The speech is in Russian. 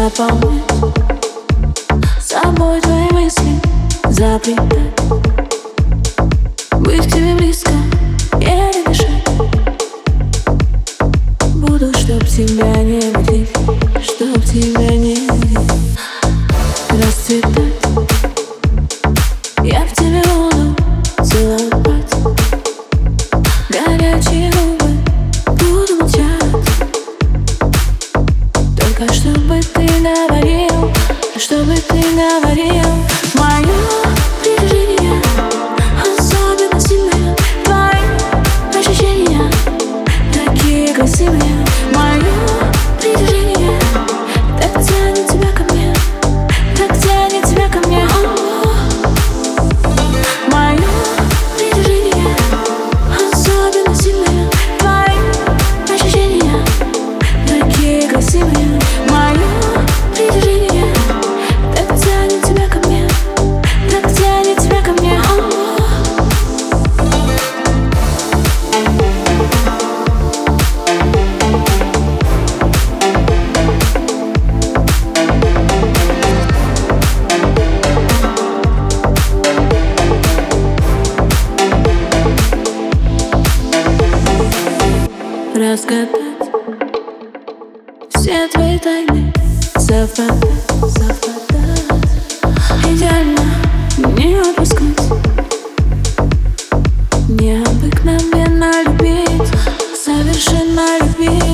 наполнять собой твои мысли, заплетать, быть к тебе близко, еле дышать. Буду, чтоб тебя не видеть, чтоб тебя не видеть, расцветать. Я в тебе буду целовать горячие губы, буду молчать. Только чтобы ты говорил, чтобы ты говорил. Мое притяжение особенно сильное, твои ощущения такие красивые. Мое притяжение так тянет тебя ко мне, так тянет тебя ко мне. Мое притяжение особенно сильное, твои ощущения такие красивые. Мое притяжение так тянет тебя ко мне, так тянет тебя ко мне. Разгадать все твои тайны, совпадать, идеально не опускать, необыкновенно любить, совершенно любить.